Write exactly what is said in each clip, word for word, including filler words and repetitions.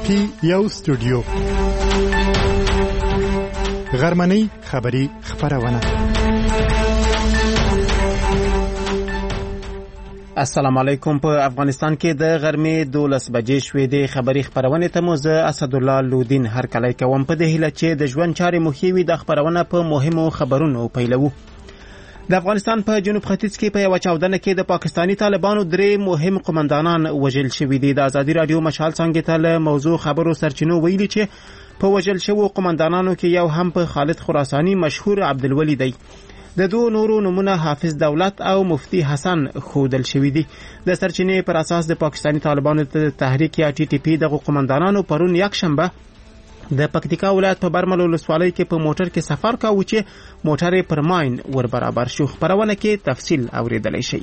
تی یو سټوډیو غرمنۍ خبری خبرونه. السلام علیکم. په افغانستان کې د غرمې دولس بجې شوې د خبری خبرونه ته مو زه اسد الله لودین هر کله کوم په دې هیله چې د ژوند چارې مخېوي د خبرونه په مهمو خبرونو پیلوو. د افغانستان په جنوب ختیځ کې په یو چاودنه کې د پاکستانی طالبانو درې مهم قومندانان وژل شوي دي. د ازادي رادیو مشال څنګه ته موضوع خبرو سرچینو ویلي چې په وژل شوو قومندانانو کې یو هم په خالد خراسانی مشهور عبدالولی دی. د دوه نورو نمونه حافظ دولت او مفتی حسن خودل شوی دي. د سرچینې پر اساس د پاکستانی طالبانو تحریک یا ټي ټي پی د قومندانانو پرون یک شنبه د پکتیکا ولایت په برمل ولسوالۍ کې په موټر کې سفر کاوه چې موټر پر ماین ور برابر شو. خبرونه کې تفصیل اوریدلای شي.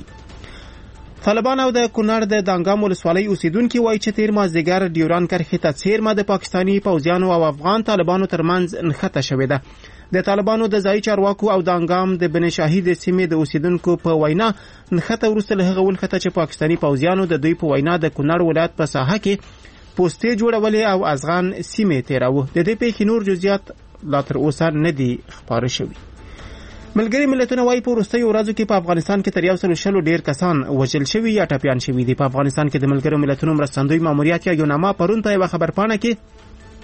طالبان او د کونړ د دانګام ولسوالۍ اوسیدونکو وایي چې تیر مازدیګر ډیوران کرښې ته څیرمه د پاکستانی پوځیانو او افغان طالبانو ترمنځ نښته شوې ده. د طالبانو د ځای چارواکو او د انګام د بن شاهید سیمې د اوسیدونکو په وینا نښته وروسته له هغه ولخته چې پاکستانی پوځیانو د دوی په وینا د کونړ ولایت په ساحه کې پوسټې جوړولې او ازغان سیمې تیراوه. د دې پیښې نور جزئیات لا تر اوسه نه دي خبر شوي. ملګری ملتونه وايي په وروستیو ورځو کې په افغانستان کې تر یو سل شلو ډیر کسان وژل شوي یا ټپیان شوي دي. په افغانستان کې د ملګرو ملتونو مرستندوی ماموریت یا یوناما پرون په یوه خبرپاڼه کې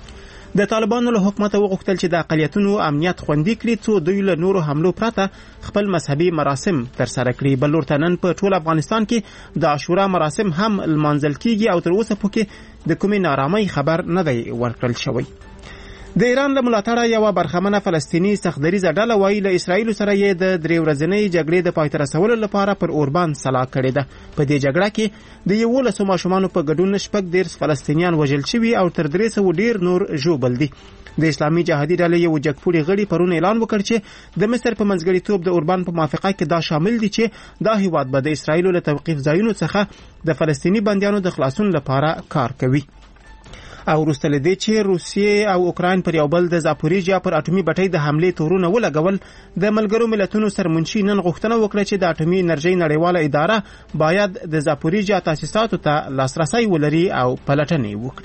د طالبانو له حکومت وغوښتل چې د اقلیتونو امنیت خوندي کړي څو دوی له نورو حملو پرته خپل مذهبي مراسم ترسره کړي. بل لورته نن په ټول افغانستان کې د عاشورا مراسم هم لمانځل کیږي او تر اوسه پکې د کومې نارامۍ خبر نه دی ورکړل شوی. د ایران له ملاتړه یوه برخمنه فلسطیني سختدریزه ډله وایي له اسرائیلو سره یې د درې ورځنۍ جګړې د پای ته رسولو لپاره پر اوربان سلا کړې ده. په دې جګړه کې د یولسو ماشومانو په ګډون شپږ دېرش فلسطینیان وژل شوي او تر درې سوه ډېر نور ژوبل دي. د اسلامي جهادي ډلې یو جګپوړي غړي پرون اعلان وکړ چې د مصر په منځګړیتوب د اوربان په موافقه کې دا شامل دي چې دا هیواد به د اسرائیلو له توقیف ځایونو څخه د فلسطیني بندیانو د خلاصون لپاره کار کوي. او وروسته له دې چې روسیې او اوکراین پر یو بل د زاپوریژیا پر اټومي بټۍ د حملې تورونه ولګول، د ملګرو ملتونو سرمنشي نن غوښتنه وکړه چې د اټومي انرژۍ نړیواله اداره باید د زاپوریژیا تاسیساتو ته لاسرسی ولري او پلټنې وکړي.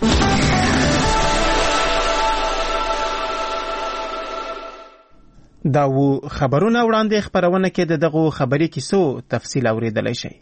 دا و خبرونه وړاندې خبرونه کې د دغو خبري کیسو تفصیل اوریدلای شي.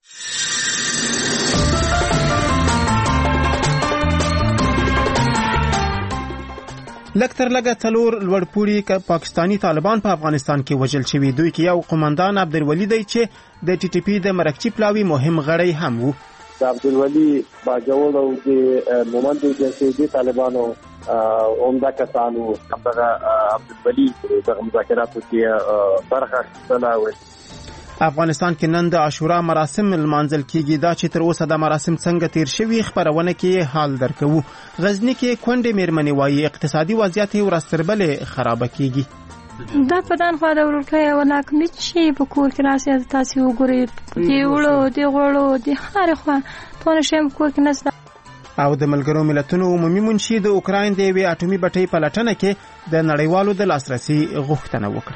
لږ تر لږه څلور لوړپوړي پاکستانی طالبان په افغانستان کې وژل شوي. دوی کې یو قومندان عبدالولي دی چې د ټي ټي پی د مرکچی پلاوي مهم غړی هم وو. د عبدالولي باجوړ او د مومند جنسي طالبانو عمده کسانو دغه عبدالولي د مذاکراتو کې برخه اخیستله. افغانستان کې نن د عاشورا مراسم لمانځل کیږي. دا چې تر اوسه د مراسم څنګه تیر شوي خبرونه کې حال درکوو. غزنی کې کونډې میرمنې وایي اقتصادي وضعیت یې ورځ تر بلې خرابه کیږي. دا په دانخوا د وروټۍ او ناکامي چې په کور کې راسي تاسې وګورئ د وړو د غوړو د هرې خوا ټول شی په کور کې نشته. او د ملګرو ملتونو عمومي منشي د اوکراین د یوې اټومي بټۍ پلټنه کې د نړیوالو د لاسرسي غوښتنه وکړه.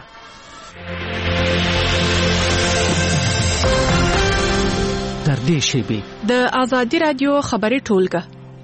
تر دې شیبې د ازادي رادیو خبري ټولګه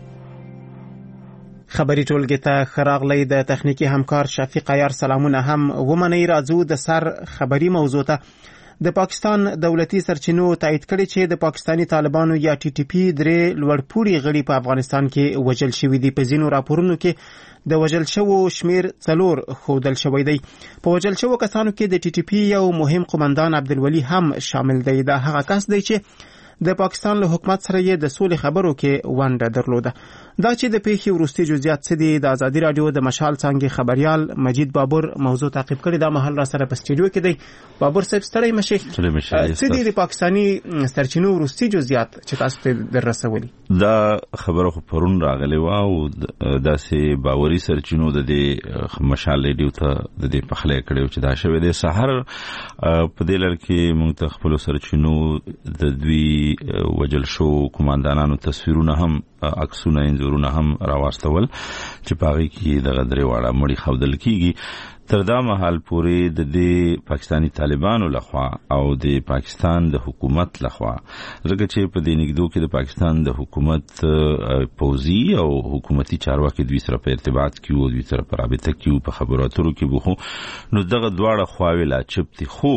خبري ټولګه ته خراغلی د تخنیکی همکار شفیق عیار سلامونه هم ومنئ. راځو د سر خبري موضوع ته. د پاکستان دولتي سرچینو تایید کړي چې د پاکستانی طالبانو یا ټي ټي پی درې لوړپوړي غړي په افغانستان کې وژل شوي دي. په ځینو راپورونو کې د وژل شوو شمیر څلور ښودل شوی دی. په وژل شوو کسانو کې د ټي ټي پی یو مهم قومندان عبدالولي هم شامل دی. دا هغه کس دی چې د پاکستان له حکومت سره یې د سولې خبرو کې ونډه درلوده. دا چې د پیښې وروستي جزئیات څه دي، د ازادي رادیو د مشال څانګې خبريال مجید بابر موضوع تعقیب کړی. دا مهال را سره په سټډیو کې دی. بابر صاحب ستړی مشه. څه دي د پاکستانی سرچینو وروستي جزئیات چې تاسو ته دررسولي؟ دا خبره خو پرون راغلی و او داسې باوري سرچینو د دې مشال ریډیو ته د دې پخلی کړو چې دا شوی دی. سحر په دې لړ کې موږ ته خپل سرچینو د دوی وجل شو کمانډانانو تصویرونه هم عکسونه انځورونه هم راوستول چې پاغي کې د غدري واړه مړی خودل کیږي. تر دا مهال پورې د دې پاکستانی طالبانو لخوا او د پاکستان د حکومت لخوا ځکه چې په دې نګدو کې د پاکستان د حکومت پوزي او حکومتي چارواکي دوی سره په ارتباط کې وو، دوی سره په رابطه کې وو، په خبرو اترو کې وو، نو دغه دواړه خواوې لا چپتي. خو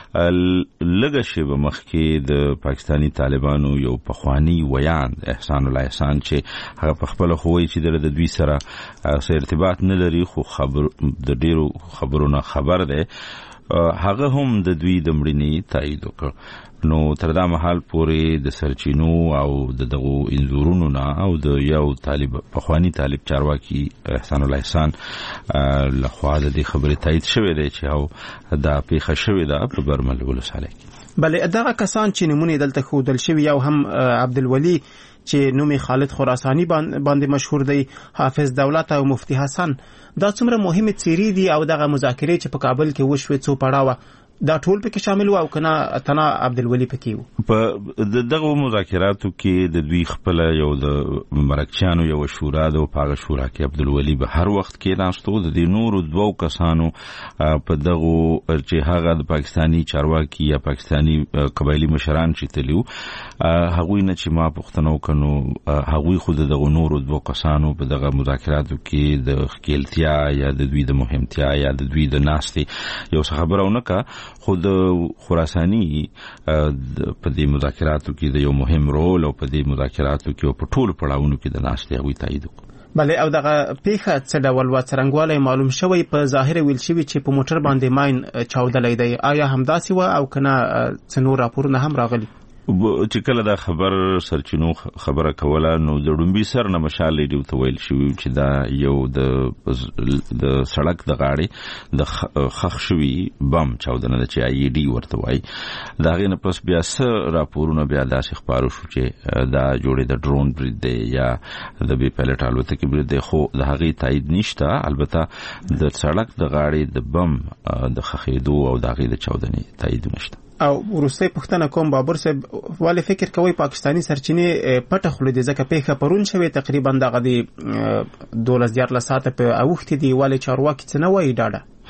لږه شیبه مخکې د پاکستانی طالبانو یو پخوانی ویان احسان الله احسان چې هغه په خپل خووي چې د دوی سره سره ارتباط نه لري خو خبر د ډیرو خبرونه خبر ده، هغه هم د دوی د مړینې تایید وکړ. نو تر دا مهال پورې د سرچینو او د دغو انزورونو نه او د یو طالب پخوانی طالب چارواکي احسان الله احسان لخوا د دې خبرې تایید شوې ده چې او دا پیښه شوې ده په برمل ولسوالۍ کې. بلې دغه کسان چې نمونه دلته ښودل شوي یو هم عبدالولي چې نومي خالد خراساني باندې مشهور دی، حافظ دولت او مفتی حسن، دا څومره مهمه څیرې دي او دغه مذاکرې چې په کابل کې وشوې څو پړاوه دا ټول پکې شامل وو او کنه تنا عبدالولي پکې وو. په دغه مذاکراتو کې د دوی خپل یو د مرکچانو یو شورا د پاغه شورا کې عبدالولي به هر وخت کې ناستو، د دې نورو دوو کسانو په دغه چې هغه د پاکستانی چارواکي یا پاکستانی قبایلی مشران چې تلیو هغوی نه چې ما پښتنو کنو هغوی خود دغه نورو دوو کسانو په دغه مذاکراتو کې د خپلتیا یا د دوی د مهمتیا یا د دوی د ناستې یو خبرونه کا خود خراسانی په دې مذاکراتو کې د یو مهم رول او په دې مذاکراتو کې په ټولو پړاوونو کې د ناشته غوي تایید وکړ. بلې او دغه پیښه څه ډول و څرنګوالی معلوم شوی په ظاهر ویل شوی چې په موټر باندې ماین چاودلی دی، آیا همداسې و او کنه څه نور راپورونه هم راغلي؟ چې کله دا خبر سرچینو خبره کوله نو د ډومبي سر نه مشال لیډیو ته ویل شوی چې دا یو د د سړک د غاړې د خخ شوی بم چاودنه د چې آی ډي ورته وای. دا غي نه پس بیا سره راپورونه بیا داسې خبرو شو چې دا جوړې د ډرون برید دی یا د بي پایلټ الوتکې برید دی، خو د هغه تایید نشته. البته د سړک د غاړې د بم د خخېدو او د هغه د چاودنې تایید نشته. او ورسته پښتنه کوم بابر صاحب والي فکر کوي پاکستانی سرچینې پټه خلې د ځکه پیښه پرون شوی تقریبا دغه دی دولس دیار لساته په اوخت دی والي چارواکي څنګه وای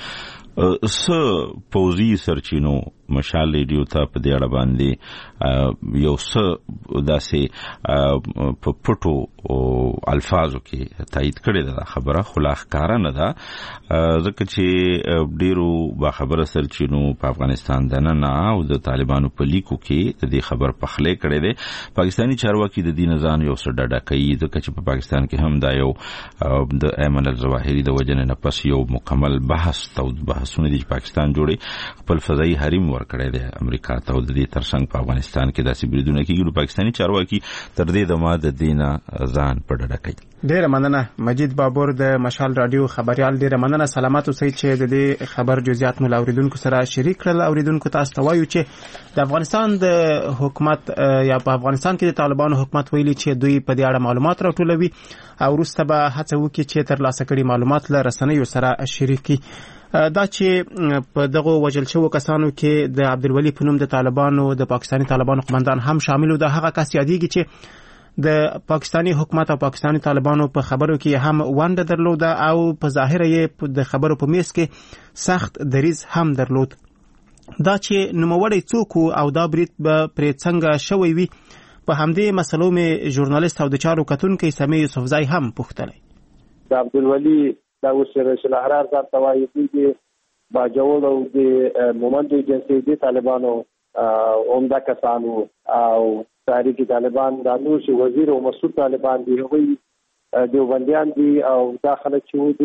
ډاډه س پوزي سرچینو مشال لیډیو ته په دې اړه باندې یو څه داسې په پټو الفاظو کې تایید کړی دا خبره خلاص کار نه ده، ځکه چې ډیرو با خبره سرچینو په افغانستان د نه او د طالبانو په لیکو کې د دې خبر پخلې کړی دی. پاکستانی چارواکي د دې نزان یو څه ډډه کوي ځکه چې په پاکستان کې هم دا یو د ایمن الظواهری د وجنه نه پس یو مکمل بحث تو بحثونه دي پاکستان جوړي خپل فضائي حریم ورکړی دی امریکا ته او د دې ترڅنګ په افغانستان کې داسې بریدونه کېږي. پاکستانی چارواکي تر دې د ما د دینه ځان په ډډه کوي. ډیره مننه مجید بابور د مشال رادیو خبريال، ډیره مننه. سلامات اوسئ چې د دې خبر جزئیات مو اوریدونکو سره شریک کړل. اوریدونکو تاسو ته وایو چې د افغانستان د حکومت یا په افغانستان کې د طالبانو حکومت ویلي چې دوی په دې اړه معلومات راټولوي او وروسته به هڅه وکړي چې تر لاسه کړي معلومات له رسنیو سره شریک کړي. دا چې په دغه وجل شو کسانو کې د عبدالولي په نوم د طالبانو د پاکستانی طالبانو قومندان هم شامل و، د هغه کس یادېږي چې د پاکستانی حکومت او پاکستانی طالبانو په خبرو کې هم ونډه درلوده او په ظاهر یې د خبرو په میز کې سخت دریځ هم درلود. دا چې نوموړی څوک او دا برید به پرې څنګه شوی وي په همدې مسلو مې ژورنالیست او د چارو کتونکی سمیع یوسفزای هم پوښتلی. د عبدالولي دا اوس رسول احرار ځان ته وایي چې باجوړ او د مومند جنسي طالبانو عمده کسانو او تحریک طالبان د نور شي وزیر او مسعود طالبان دی هغوی دیوبندیان دي او داخله چې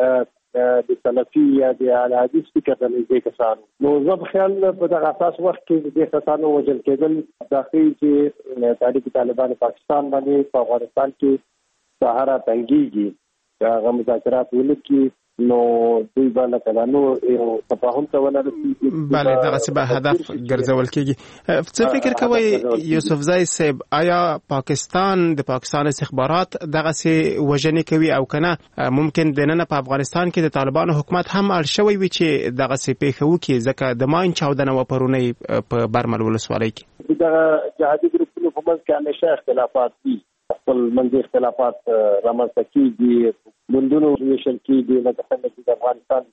دی د سلفي یا د اعلی حدیث فکر د دې کسانو. نو زه خیال په دغه اساس وخت کې د کسانو وجل کېدل داخلي چې تحریک طالبان پاکستان باندې په افغانستان کې سهارا تنګيږي هغه مذاکرات ولکې نو دوی باندې کلانو یو تفاهم ته ولرسي. بله دغه څه به هدف ګرځول کېږي. څه فکر کوئ یوسفزای صاحب، آیا پاکستان د پاکستان استخبارات دغه څه وژنې کوي او کنه ممکن د نن په افغانستان کې د طالبانو حکومت هم اړ شوی وي چې دغه څه پیښه وکړي ځکه د ماین چاودنه و پرونی په برمل ولسوالۍ کې دغه جهادي ګروپونو په منځ کې همیشه اختلافات دي خپل منځي اختلافات رامنځته کیږي ګوندونو ویشل کیږي لکه څنګه چې د افغانستان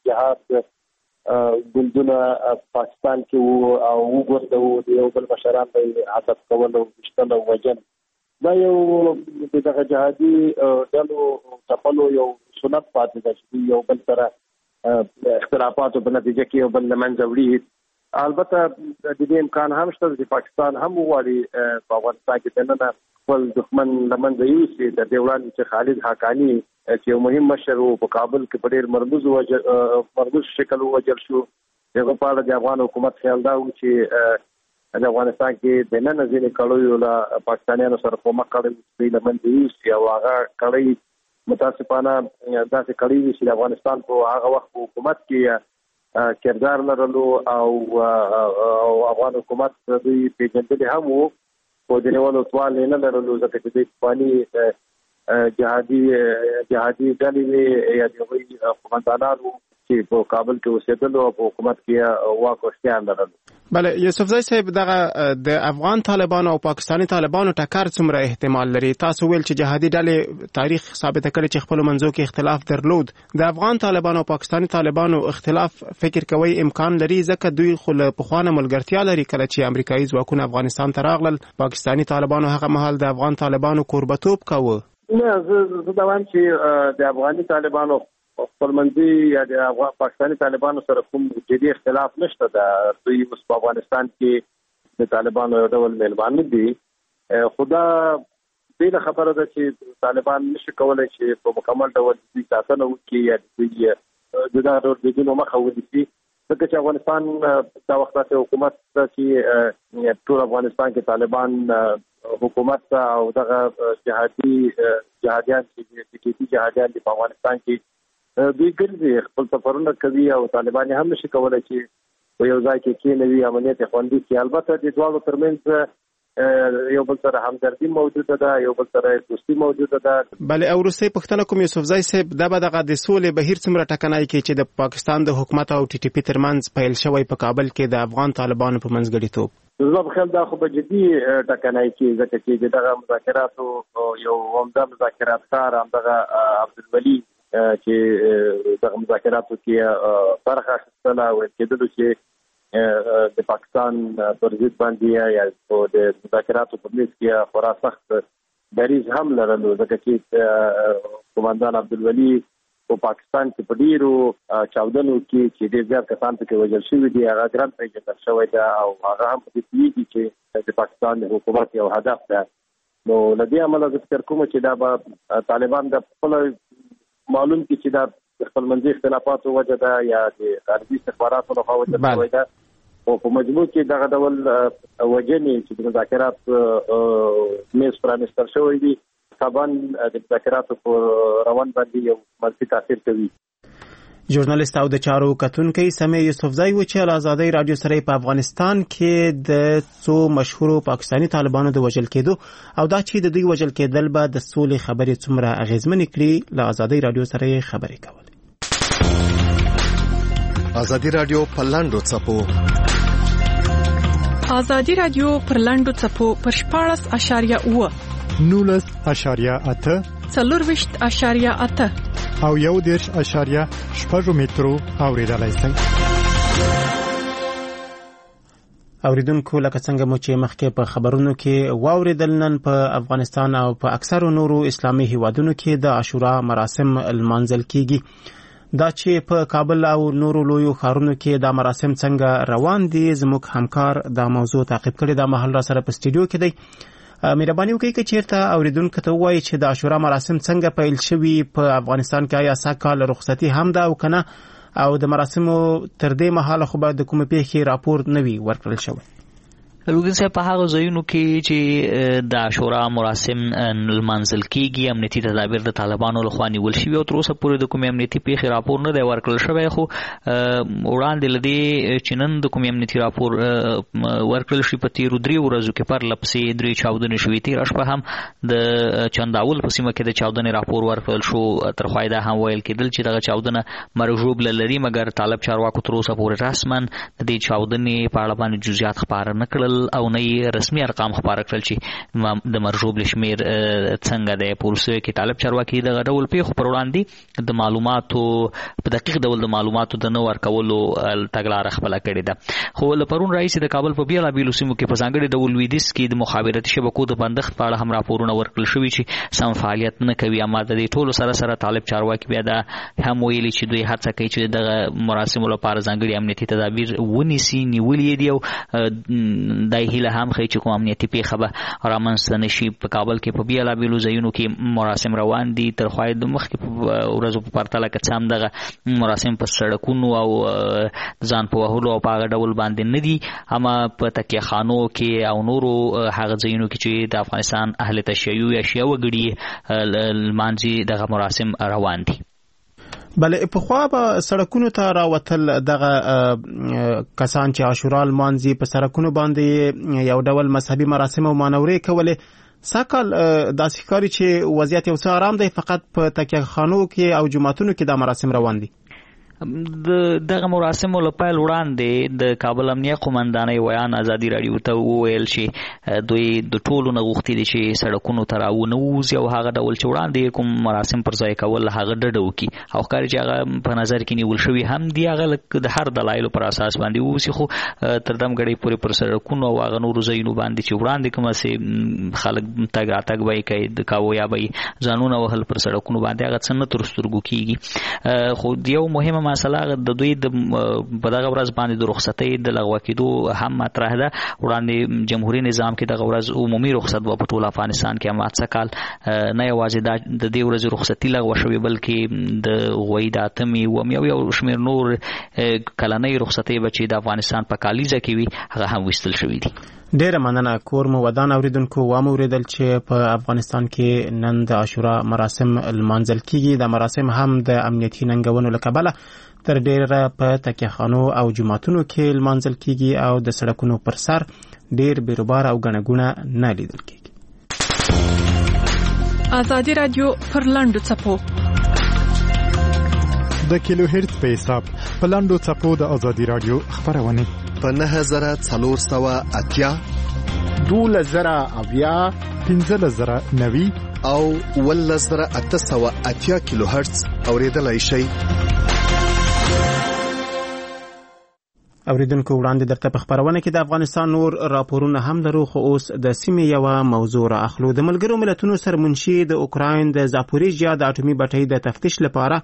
جهاد ګوندونه پاکستان کې وو او وګورځو د یو بل مشران به عادت کول او وشتل او وجن دا یو دغه جهادي ډلو تپلو یو سنت پاتې ده چې یو بل سره اختلافاتو په نتیجه کې یو بل منځ وړي. البته د دې امکان هم شته چې پاکستان هم وغواړي په افغانستان کې دننه خپل دښمن لمنځه یوسي. د دې وړاندې چې خالد حقانی چې یو مهم مشر و په کابل کې په ډېر مرموز مرموز شکل ووژل شو، دغه په اړه د افغان حکومت خیال دا و چې د افغانستان کې دننه ځینې کړیو له پاکستانیانو سره کومک کړی چې لمنځه یوسي او هغه کړی متاسفانه داسې کړی وي چې د افغانستان په هغه وخت حکومت کې کردار لرلو او افغان حکومت دوی پیژندل هم وو په دې ډول توان نه لرلو ځکه چې د افغاني جهادي جهادي ډلې یا د وی قومندانانو چې په کابل کې اوسېدل او په حکومت کې واک او اختیار لرلو. بله یوسفزی صاحب دغه د افغان طالبانو او پاکستانی طالبانو ټکر څومره احتمال لري؟ تاسو ویل چې جهادي ډلې تاریخ ثابت کړي چې خپل منځو کې اختلاف درلود. د افغان طالبانو او پاکستانی طالبانو اختلاف فکر کوي امکان لري ځکه دوی خو له پخوانه ملګرتیا لري. کله چې امریکایي ځواکونه افغانستان ته راغلل پاکستانی طالبانو هغه مهال د افغان طالبانو کوربتوب کاوه. نه زه دا وایم چې د افغاني طالبانو خپل منځي یا د افغان پاکستانی طالبانو سره کوم جدي اختلاف نشته. د دوی په افغانستان کې د طالبانو یو ډول میلمانه دي. خدا دې خبره ده چې طالبان نشي کولای چې په مکمل ډول د ساتنه وکړي یا د دغه ډول د مخه ونیسي ځکه چې افغانستان دا وخت ته حکومت چې ټول افغانستان کې طالبان حکومت او دغه جهادي جهادیان چې ټیټي جهادیان په افغانستان کې دوی ګرځي خپل سفرونه کوي او طالبان هم نشي کولای چې په یو ځای کې کېنوي امنیت خوندي کړي. البته د دوه ترمنځ یو بل سره همدردي موجوده ده، یو بل سره دوستي موجوده ده. بله او روسي پښتنه کوم یوسفزی صاحب دا به دغه د سولې بهیر څومره ټکنای کې چې د پاکستان د حکومت او ټي ټي پی ترمنځ پیل شوی په کابل کې د افغان طالبانو په منځګړیتوب؟ زه په خیال دا خو به جدي ټکنای کې ځکه چې دغه مذاکراتو یو عمده مذاکرات کار همدغه عبدالولي چې دغه مذاکراتو کې برخه اخیستله ویل کېدلو چې د پاکستان پر ضد باندې یا د مذاکراتو په میز کې خورا سخت دریځ هم لرلو ځکه چې قومندان عبدالولي په پاکستان کې په ډیرو چاودنو کې چې ډېر زیات کسان پکې وژل شوي دي هغه ګران پیژندل شوی ده او هغه هم په دې پوهېږي چې د پاکستان د حکومت یو هدف ده. نو له دې امله زه فکر کوم چې دا به طالبان د خپل معلوم کی چې دا خپل منځي اختلافات وجه ده یا د خارجي استخباراتو لخوا وجه شوی ده او په مجموع کې دغه ډول وجنې چې د مذاکرات میز پرانیستل شوی دي طبعا د مذاکراتو په روان باندې یو منفي تاثیر کوي. ژورنالیست او د چارو کتونکي سمې یوسفزی و چې له آزادۍ رادیو سره په افغانستان کې د څو مشهورو پاکستانی طالبانو د وژل کېدو او دا چې د دوی وژل کېدل به د سولې خبرې څومره اغیزمنې کړي له آزادۍ رادیو سره خبرې کولې. آزادۍ رادیو په لاندو څپو آزادۍ رادیو پر لاندو څپو پر شپاړس اشاریه اوه نولس اشاریه اته څلورویشت اشاریه اته او یو دېرش اشاریه شپږ مترو اورېدلای شئ. اوریدونکو لکه څنګه مو چې مخکې په خبرونو کې واوریدل نن په افغانستان او په اکثرو نورو اسلامي هیوادونو کې د عاشورا مراسم لمانځل کیږي. دا چې په کابل او نورو لویو ښارونو کې دا مراسم څنګه روان دي زموږ همکار دا موضوع تعقیب کړي. دا مهال را سره په سټوډیو کې دی. مهرباني وکړئ که چیرته اوریدونکو ته ووایي چې د عاشورا مراسم څنګه پیل شوي په افغانستان کې، آیا سږ کال رخصتي هم ده او کنه، او د مراسمو تر دې مهاله خو به د کومې پیښې راپور نه وي ورکړل شوی. لوګین صاحب په هغه ځایونو کې چې د عاشورا مراسم لمانځل کېږي امنیتي تدابیر د طالبانو لخوا نیول شوي او تر اوسه پورې د کومې امنیتي پیښې راپور نه دی ورکړل شوی. خو وړاندې له دې چې نن د کومې امنیتي راپور ورکړل شي په تېرو دریو ورځو کې پرله پسې درې چاودنې شوي. تېره شپه هم د چنداول په سیمه کې د چاودنې راپور ورکړل شو. تر خوا دا هم ویل کېدل چې دغه چاودنه مرګ ژوبله لري، مګر طالب چارواکو تر اوسه پورې رسما د دې چاودنې په اړه باندې جزئیات خپاره نه کړل. کړل او نه رسمي ارقام خبره کړل چې د مرجوب شمیر څنګه دی. په روسیه کې طالب چارواکي د ډول پیښو پر وړاندې د معلوماتو په دقیق ډول د معلوماتو د نو ورکولو تګلاره خپله کړې ده. خو له پرون راهیسې د کابل په بیلابیلو سیمو کې په ځانګړي ډول لویدیځ کې د مخابراتي شبکو د بندښت په اړه هم راپورونه ورکړل شوي چې سم فعالیت نه کوي. اما د دې ټولو سره سره طالب چارواکي بیا دا هم ویلي چې دوی هڅه کوي چې دغه مراسمو لپاره ځانګړي امنیتي تدابیر ونیسي، نیولي دي او دا هیله هم ښیي چې کوم امنیتي پیښه به رامنځته نه شي. په کابل کې په بیلابیلو ځایونو کې مراسم روان دي. تر خوا د مخکې په ورځو په پرتله که څه هم دغه مراسم په سړکونو او ځان په وهلو او په هغه ډول باندې نه دي، اما په تکیه خانو کې او نورو هغه ځایونو کې چې د افغانستان اهل تشیع یا شیعه وګړي لمانځي دغه مراسم روان دي. بله پخوا به سړکونو ته راوتل دغه کسان چې عاشورا لمانځي په سړکونو باندې یو ډول مذهبي مراسم او مانورې کولې. ساکال داسې ښکاري چې وضعیت یو څه آرام دی، فقط په تکیه خانو کې او جوماتونو کې دا مراسم روان دي. د دغه مراسمو له پیل وړاندې د کابل امنیه قومندانۍ ویان ازادي راډیو ته وویل چې دوی د ټولو نه غوښتي دي چې سړکونو ته راونه ووځي او هغه ډول چې وړاندې کوم مراسم پر ځای کول هغه ډډه وکړي او ښکاري چې هغه په نظر کې نیول شوي هم دي، هغه د هر دلایلو پر اساس باندې ووځي. خو تر دمګړۍ پورې پر سړکونو او هغه نورو ځایونو باندې چې وړاندې کومه سې خلک تګ راتګ به یې کوي د کاوه یا به یې ځانونه وهل پر سړکونو باندې، هغه څه نه تر سترګو کېږي. خو یو مهمه مسله د دوی د په دغه ورځ باندې د رخصتۍ د لغوه کېدو هم مطرح ده. وړاندې جمهوري نظام کې دغه ورځ عمومي رخصت و په ټول افغانستان کې، اما څه کال نه یوازې د دې ورځې رخصتي لغوه شوې بلکې د غوی د اتمې اووم یو یو شمېر نور کلنۍ رخصتۍ به چې د افغانستان په کالیزه کې وي هغه هم ویستل شوي دي. ډیره مننه. کور مو ودان اوریدونکو، وامو اوریدل چې په افغانستان کې نن د عاشورا مراسم لمانځل کیږي. د مراسم هم د امنیتي ننګونو له کبله تر ډیره په تکیه خانو او جوماتونو کې لمانځل کیږي او د سړکونو پر سر ډیر بیروبار او ګڼه ګوڼه نه لیدل کیږي. ازادي رادیو پر لاندو څپو د کیلو هرتز په حساب په لاندو څپو د ازادي رادیو خبرونه په نهه زره څلور سوه اتیا دوله زره اویا پنځه زره نوي او اوله زره اته سوه اتیا کیلو هرتز اوریدلای شئ. اوریدونکو وړاندې درته په خبرونه کې د افغانستان نور راپورونه هم لرو، خو اوس د سیمې یوه موضوع را اخلو. د ملګرو ملتونو سرمنشي د اوکراین د زاپوریژیا د اټومي بټۍ د تفتیش لپاره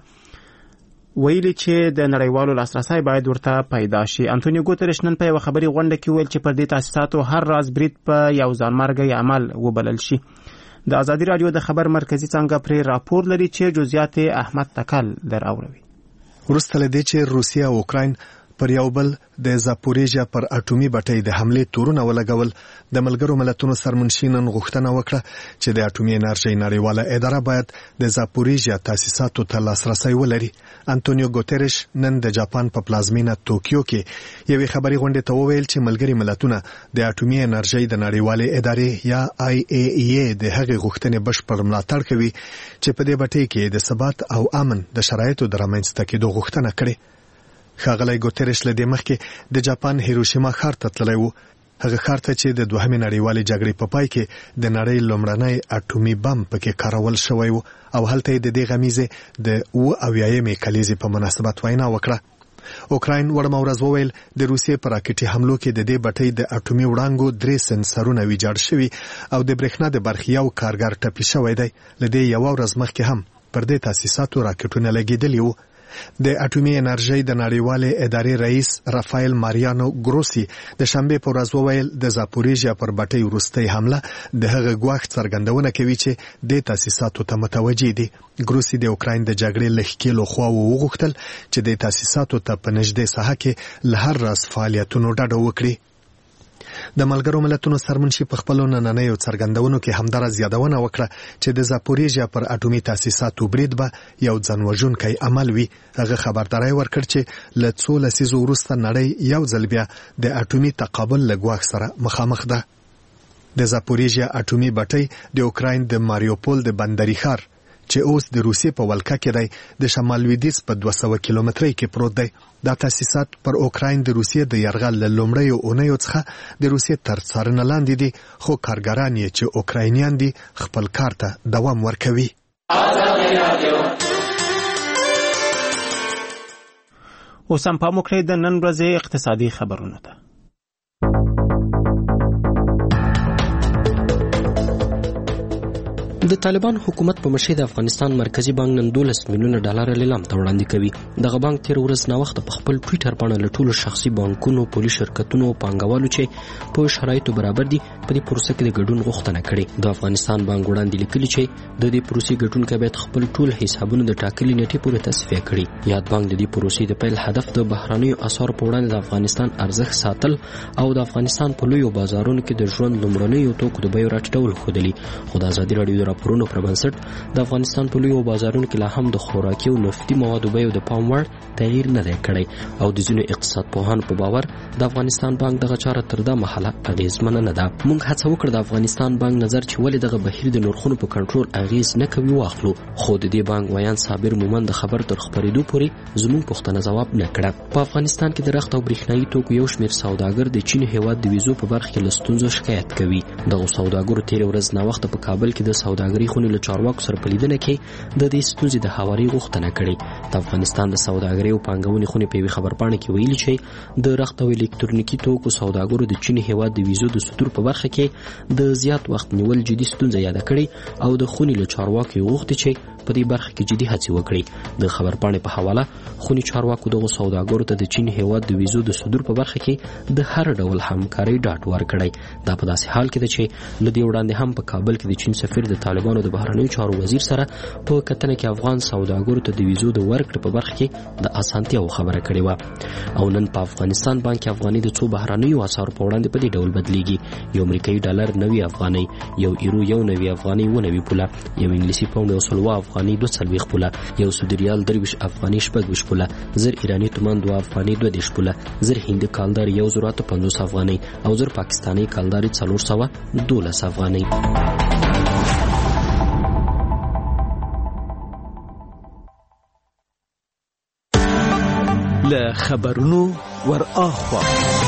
ویلي چې د نړیوالو لاسرسی باید ورته پیدا شي. انټونیو ګوتریش نن په یوه خبري غونډه کې ویل چې پر دې تاسیساتو هر راز برید په یو ځانمرګي عمل وبلل شي. د ازادي رادیو د خبر مرکزی څنګه پرې راپور لري چې جزئیات احمد تکل در اوروي. وروسته له دې چې روسیه او اوکراین پر یو بل د زاپوریژیا پر اټومي بټۍ د حمله تورونه ولګول، د ملګرو ملتونو سرمنشي نن غوښتنه وکړه چې د اټومي انرژۍ نړیواله اداره باید د زاپوریژیا تاسیساتو ته لاسرسی ولري. انټونیو ګوتریش نن د جاپان په پلازمینه توکیو کې یوې خبري غونډې ته وویل چې ملګري ملتونه د اټومي انرژۍ د نړیوالې ادارې یا آی ای ای د هغې غوښتنې بشپړ ملاتړ کوي چې په دې بټۍ کې د ثبات او امن د شرایطو د رامنځته کېدو غوښتنه کړې. ښاغلی ګوتریش له دې مخکې د جاپان هیروشیما ښار ته تللی و، هغه ښار ته چې د دوهمې نړیوالې جګړې په پای کې د نړۍ لومړنی اټومي بم پکې کارول شوی و او هلته یې د دې غمیزې د اوه اویایمې کلیزې په مناسبت وینا وکړه. اوکراین وړمه ورځ وویل د روسیې په راکټي حملو کې د دې بټۍ د اټومي وړانګو درې سنسرونه ویجاړ شوي او د برېښنا د برخې یو کارګر ټپي شوی دی. له دې یوه ورځ مخکې هم پر دې تاسیساتو راکټونه لګېدلي وو. د اټومي انرژۍ د نړیوالې ادارې رئیس رافایل ماریانو ګروسی د شنبې په ورځ وویل د زاپوریژیا پر بټۍ وروستۍ حمله د هغه ګواښ څرګندونه کوي چې د تاسیساتو ته متوجه دي. ګروسی د اوکراین د جګړې له ښکېلو خواوو وغوښتل چې د تاسیساتو ته په نږدې ساحه کې له هر راز فعالیتونو ډډه وکړي. د ملګرو ملتونو سرمنشي په خپلو نننیو څرګندونو کې همدارس یادونه وکړه چې د زاپوریژیا پر اټومي تاسیساتو برید به یو ځانوژونکی عمل وي. هغه خبرداری ورکړ چې له څو لسیزو وروسته نړۍ یو ځل بیا د اټومي تقابل له ګواښ سره مخامخ ده. د زاپوریژیا اټومي بټۍ د اوکراین د ماریوپول د بندري ښار چې اوس د روسیې په ولکه کې دی د شمال لویدیځ په دوه سوه کیلومترۍ کې پروت دی. دا تاسیسات پر اوکراین د روسیې د یرغل له لومړیو اونیو څخه د روسیې تر څارنې لاندې دي، خو کارګران یې چې اوکراینیان دي خپل کار ته دوام ورکوي. اوس هم پام وکړئ د نن ورځې اقتصادي خبرونو ته. د طالبان حکومت په مشر د افغانستان مرکزی بانک نن دولس میلیونه ډالر لیلام ته وړاندې کوي. دغه بانک تیر ورځ نه وخت په خپل ټوئیټر باندې له ټولو شخصي بانکونو، پولیس شرکتونو او پانګوالو چې په شرایطو برابر دي په دې پروسه کې د ګډون غوښتنه کړې. د افغانستان بانک وړاندې لیکلي چې د دې پروسې ګډونکي باید خپل ټول حسابونه د ټاکلي نیټې پورې تصفیه کړي. یاد بانک د دې پروسې د پیل هدف د بهرنیو اسعارو په وړاندې د افغانستان ارزښت ساتل او د افغانستان په لویو بازارونو کې د ژوند لومړنیو توکو د بیو راټیټول ښودلي. خو د ازادي راډیو د راپورونو پر بنسټ د افغانستان په لویو بازارونو کې لا هم د خوراکي او نفتي موادو بیو د پام وړ تغییر نه دی کړی او د ځینو اقتصاد پوهانو په باور د افغانستان بانک دغه چاره تر دا مهاله اغیزمنه نه ده. موږ هڅه وکړه د افغانستان بانک نظر چې ولې دغه بهیر د نرخونو په کنټرول اغیز نه کوي واخلو، خو د دې بانک ویان صابر مومند د خبر تر خبرېدو پورې زموږ پوښتنه ځواب نه کړه. په افغانستان کې د رخت او برېښنايي توکو یو شمېر سوداګر د چین هیواد د ویزو په برخه کې له ستونزو شکایت کوي. دغه سوداګرو تیر ورځ نه وخت په کابل کې د سوداګرۍ خونې له چارواکو سره په لیدنه کې د دې ستونزې د هواري غوښتنه کړې. د افغانستان د سوداګرۍ او پانګونې خونې په یوې خبرپاڼه کې ویلي چې د رخت او الکترونیکي توکو سوداګرو د چین هیواد د ویزو د صدور په برخه کې د زیات وخت نیول جدي ستونزه یاد کړې او د خونې له چارواکو غوښتي چې په دې برخه کې جدي هڅې وکړي. د خبرپاڼې په حواله خونې چارواکو دغه سوداګرو ته د چین هیواد د ویزو د صدور په برخه کې د هر ډول همکارۍ ډاډ ورکړی. دا په داسې حال کې ده چې له دې وړاندې هم په کابل کې د چین سفیر د طالبانو د بهرنیو چارو وزیر سره په کتنه کې افغان سوداګرو ته د ویزو د ورکړې په برخه کې د اسانتیاو خبره کړې وه. او نن په افغانستان بانک افغاني د څو بهرنیو اسعارو په وړاندې په دې ډول بدلیږي. یو امریکایي ډالر نوي افغاني، یو ایرو یو نوي افغاني و نوي پوله، یو انګلیسي پاونډ یو سلوا افغاني دوه څلوېښت پوله، یو سعودي ریال درویشت افغاني شپږ پوله، زر ایراني تومان دوه افغاني دوه دېرش پوله، زر هندي کالدار یو زر اته پنځوس افغاني او زر پاکستاني کالدار څلور سوه دولس افغاني. له خبرونو ور اخوا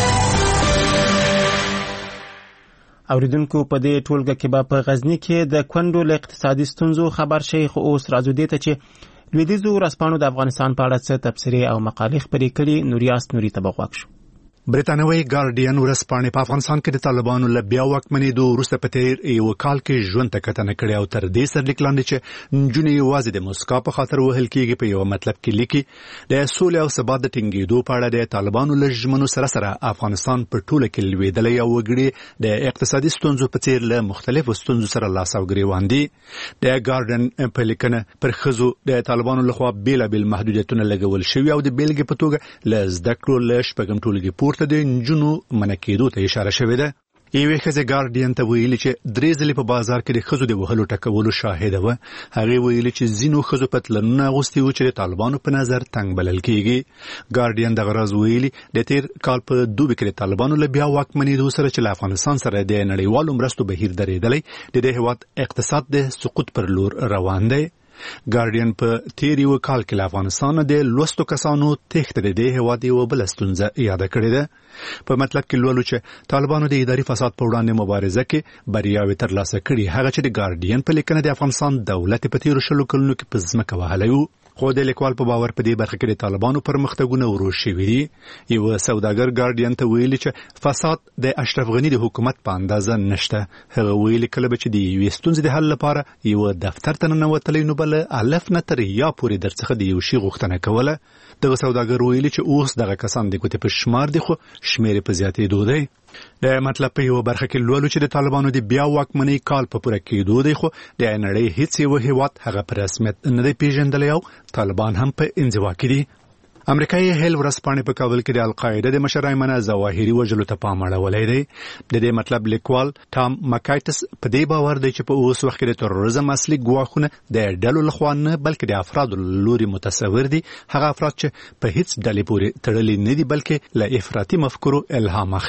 اوریدونکو په دې ټولګه کې به په غزنی کې د کونډو له اقتصادي ستونزو خبر شي. خو اوس راځو دې ته چې لویدیځو ورځپاڼو د افغانستان په اړه څه تبصرې او مقالې خپرې کړي. نوریاس نوري ته به غوږ شو. برتانوي ګارډین ورځپاڼې په افغانستان کې د طالبانو له بیا واکمنېدو وروسته په تیر یو کال کې ژوند ته کتنه کړې او تر دې سرلیک لاندې چې نجونې یوازې د موسکا په خاطر وهل کېږي په یو مطلب کې لیکي د سولې او ثبات د ټینګېدو په اړه د طالبانو له ژمنو سره سره افغانستان په ټوله کې لوېدلی او وګړي د اقتصادي ستونزو په څیر له مختلفو ستونزو سره لاس او ګریوان دي. د ګارډین په لیکنه پر ښځو د طالبانو لخوا بېلابېل محدودیتونه لګول شوي او د بېلګې په توګه له زده کړو له شپږم ټولګي پورته د نجونو منع کېدو ته اشاره شوې ده. یوې ښځې ګارډین ته ویلي چې درې ځلې په بازار کې د ښځو د وهلو ټکولو شاهده وه. هغې ویلي چې ځینو ښځو پتلونونه اغوستي وو چې د طالبانو په نظر تنګ بلل کېږي. ګارډین دغه راز ویلي د تیر کال په دوبي کې د طالبانو له بیا واکمنېدو سره چې له افغانستان سره د نړیوالو مرستو بهیر درېدلی د دې هېواد اقتصاد د سقوط پر لور روان دی. ګارډین په تیر یو کال کې له افغانستان د لوستو کسانو تېښته د دې هېواد یوه بله ستونزه یاده کړې ده. په مطلب کې لولو چې طالبانو د اداري فساد په وړاندې مبارزه کې بریاوې ترلاسه کړي، هغه چې د ګارډین په لیکنه د افغانستان دولت په تیرو شلو کلونو کې په ځمکه وهلی و. خو د لیکوال په باور په دې برخه کې د طالبانو پرمختګونه ورو شوي دي. یو سوداګر ګارډین ته ویلي چې فساد د اشرف غني د حکومت په اندازه نشته. هغه ویلي کله به چې د یوې ستونزې د حل لپاره یو دفتر ته ننوتلی نو بل الف نه تر یا پورې درڅخه د یو شي غوښتنه کوله. دغه سوداګر ویلي چې اوس دغه کسان د ګوتې په شمار دي خو شمیر په زیاتېدو دی. د مطلب په یو برخه کې لولو چې د طالبانو د بیا واکمنۍ کال په پوره کېدو دی خو د نړۍ هیڅ یو هېواد هغه په رسمیت نه دی پیژندلی او طالبان هم په انزوا کې دي. امریکایي هیل ورځپاڼې په کابل کې د القاعده د مشر ایمن ظواهري وژلو ته پام اړولی دی. د دې مطلب لیکوال ټام مکایټس په دې باور دی چې په اوس وخت کې د تروریزم اصلي ګواښونه د ډلو لخوا نه بلکې د افرادو له لوري متصور دي. هغه افراد چې په هیڅ ډلې پورې تړلي نه دي بلکې له افراطي مفکورو الهام اخلي.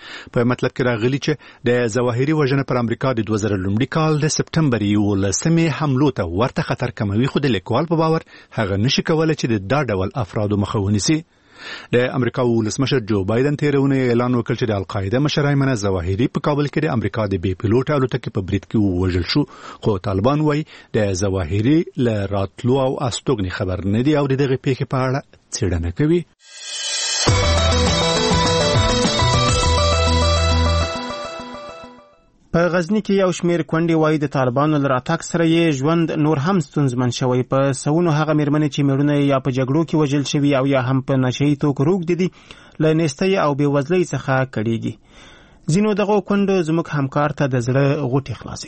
په مطلب کې راغلي چې د ظواهري وژنې پر امریکا د دوه زره لومړي کال د سپټمبر یولسمې حملو ته ورته خطر کموي، خو د لیکوال په باور هغه نشي کولای چې د دا ډول افرادو مخه ونیسي. د امریکا ولسمشر جو بایدن تیرونه اعلان وکړ چې د القاعده مشر ایمن ظواهري په کابل کې د امریکا د بي پیلوټ الوتکې په برید کې ووژل شو، خو طالبان وایي د ظواهري له راتلو او استوګنې خبر نه دي او دغه پیښې په اړه څېړنه کوي. په غزنی کې یو شمیر کونډې وایي د طالبانو له راتګ سره یې ژوند نور هم ستونزمن شوی. په سونو هغه میرمنې چې میړونه یا په جګړو کې وژل شوي او یا هم په نشه یي توکو روږدي دي له نیستۍ او بېوزلۍ څخه کړېږي. ځینو دغو کونډو زموږ همکار ته د زړه غوټې خلاصې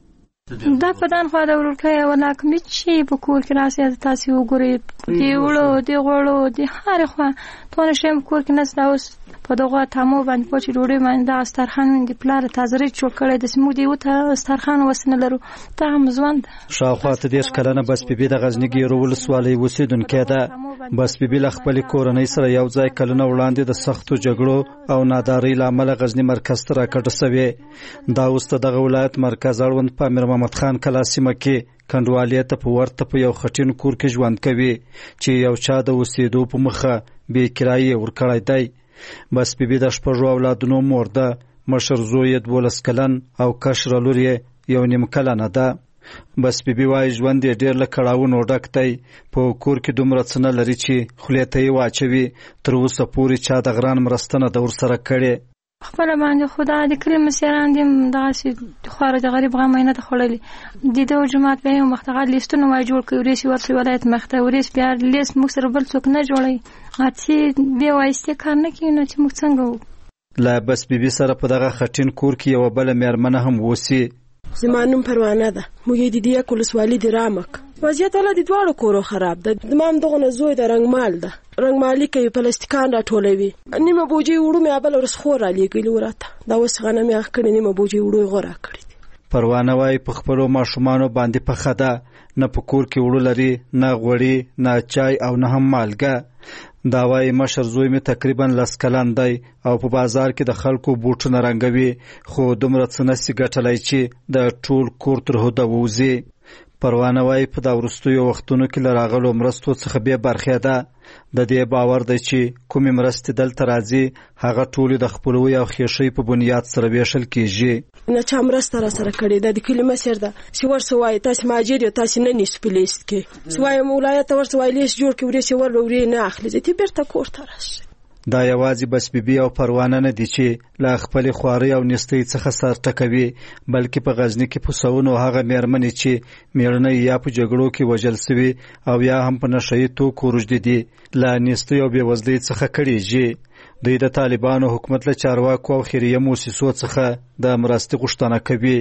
کړي. دا پدان خو د ورکه ولا کوم چې په کور کې راسي تاسو وګورئ دی وړو دی غوړو دی هر خو ته نشم کور کې نس دا اوس په دغه تمو باندې پوچې ډوډۍ باندې د استرخان د پلار تازه جوړ کړی د سمو دی وته استرخان وسنه لرو ته هم ځوند شاوخوا ته دیش کلنه بس بیبي د غزنی ګیرو ولسوالۍ اوسیدونکې ده. بس بیبي له خپل کورنۍ سره یو ځای کلنه وړاندې د سختو جګړو او نادارۍ لامل غزنی مرکز ته راکټه سوې. دا اوس دغه ولایت مرکز اړوند په امیر محمد خان کلا سیمه کې کندوالې ته په ورته په یو خټین کور کې ژوند کوي چې یو چا د اوسېدو په مخه بې کرایې ورکړی دی. بس بیبي د شپږو اولادونو مور ده، مشر زوی یې دولس کلن او کشره لور یې یو نیم کلنه ده. بس بیبي وایي ژوند یې ډېر له کړاوونو ډک دی. په کور کې دومره څه نه لري چې خولې ته یې واچوي. تر اوسه پورې چا د غران مرسته نه ده ورسره کړې. خپل باندې خدا د کلی مسیران دیم داسې خور د غریب غا مینه ته خړلې د دې جماعت به یو مختغل لیستونه وای جوړ کړی ورسې ورسې ولایت مخته ورسې بیا لیست موږ سره بل څوک نه جوړي اته به وایسته کار نه کینې چې موږ څنګه لا بس بیبي سره په دغه خټین کور کې یو بل میرمنه هم وسی. زمانم پروانه ده مو یې د دې کولسوالي د رامک وضعیت ولا د دواړو کورو خراب ده. مام دغه زوی د رنگمال ده رنگمالي کوي پلاستیکان راټولوي. نیمه بوجي وړو مې ابل ورس خور علي ګل ورته دا وس غنه مې اخ کړي نیمه بوجي وړو غوړه کړی. پروانه وای په خپل ماشومان باندې په خدا نه په کور کې وړو لري نه غوړي نه چای او نه هم مالګه. دا وای مشر زوی مې تقریبا لس کلن دی او په بازار کې د خلکو بوټونه رنګوي خو دومره څه نسی ګټلای چې د ټول کور تر هده ووزي. پروانه وای په دا وروستیو وختونو کې له راغلو مرستو څخه بې برخې ده. د دې باور دی چې کومې مرستې دلته راځي هغه ټولې د خپلوۍ او خوښۍ په بنیاد سره ویشل کېږي. نه چا مرسته را سره کړې ده د کلي مشر ده چې ورسه وایي تاسې مهاجر یو تاسې نه نیسو په لیست کې سه وایم ولایت ته ورسه وایي لیست جوړ کړي ورسې ور به ورې نه اخلي ځې بیرته کور ته راشي. دا یوازې بس بیبي او پروانه نه دي چې له خپلې خوارۍ او نیستۍ څخه سر ټکوي بلکې په غزني کې په سونو هغه میرمنې چې میړونه یا په جګړو کې وژل سوي او یا هم په نشه یي توکو روږدي دي له نیستۍ او بېوزلۍ څخه کړېږي. دوی د طالبانو حکومت له چارواکو او خیریه موسسو څخه د مرستې غوښتنه کوي.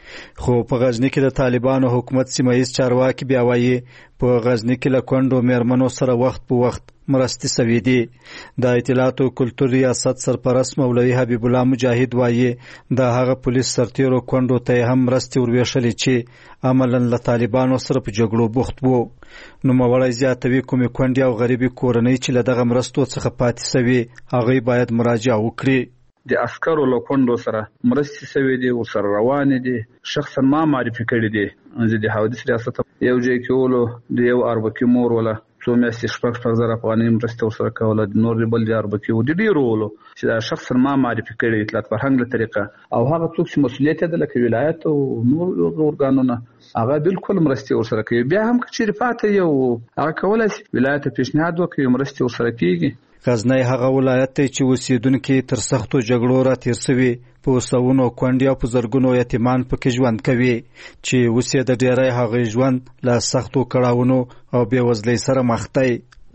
خو په غزنی کې د طالبانو حکومت سیمایي چارواکي بیا وایي په غزنی کې له کونډو میرمنو سره وخت په وخت مرستې سوي دي. د اطلاعات او کلتور ریاست سرپرست مولوي حبیب الله مجاهد وایي د هغه پولیس سرتیرو کونډو ته هم مرستې ورویشلې چې عملاً له طالبانو سره په جګړو بوخت وو. نوموړی زیاتوي کومې کونډې او غریبې کورنۍ چې له دغه مرستو څخه پاتې سوي هغوی باید مراجعه وکړي. د عسکرو له کونډو سره مرستې سوي دي ورسره روانې دي. شخصا ما معرفي کړي دي زه د حوادث ریاست یو ځای کې ولو د یو اربکي مور ولا څو میاشتې شپږ شپږ زره افغانۍ مرستې ورسره کوله د نور بل د اربکي و د ډېرو ولو چې دا شخصا ما معرفي کړي اطلاعات فرهنګ له طریقه او هغه څوک چې مسؤلیت یې د لکه ولایت او نور ارګانونه هغه بالکل مرستې ورسره کوي. بیا هم که چیرې پاته یو هغه کولی شي ولایت ته پیشنهاد وکړي مرستې ورسره کېږي. غزنی هغه ولایت دی چې اوسېدونکي تر سختو جګړو راتېر سوي په سوونو کونډې او په زرګونو یتیمان پکې ژوند کوي چې اوس یې د ډېری هغوی ژوند له سختو کړاوونو او بېوزلۍ سره مخ دی.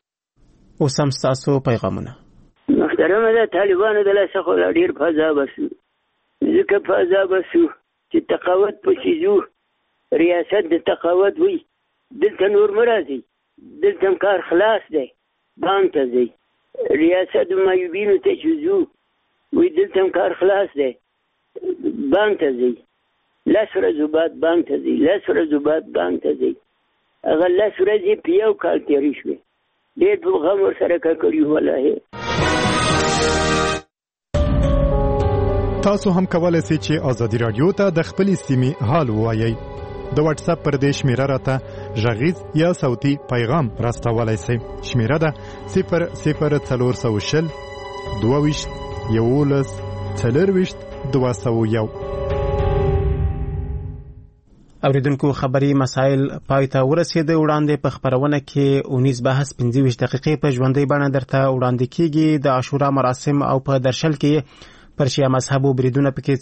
اوس هم ستاسو پیغامونه. محترمه ده طالبانو د لاسه خو لا ډېر په عذابه شو ځکه په عذابه شو چې تقاوت پسې ځو ریاست د تقاوت وي دلته نور مه راځئ دلته کار خلاص دی بانک ته ځئ ریاست معیوبینو ته چې ځو وایي دلته هم کار خلاص دی بانک ته ځئ لس ورځو بعد بانک ته ځئ لس ورځو بعد بانک ته ځئ هغه لس ورځې په یو کال تېرې شوې ډېر په غم ورسره ککړي والله. تاسو هم کولای شئ چې ازادي رادیو ته د خپل سیمې حال ووایئ. د واتس اپ پر دې شمیره راته غږیز یا صوتي پیغام راستولای شئ. شمیره ده صفر صفر څلور سوه شل دوه ویشت یولس څلور ویشت دوه سوه یو. اوریدونکو خبري مسایل پای ته ورسېده. وړاندې په خبرونه کې اونیز بحث پنځه ویشت دقیقې په ژوندۍ بڼه درته وړاندې کیږي. د عاشورا مراسم او په درشل کې پر شیعه مذهب بریدونه پکې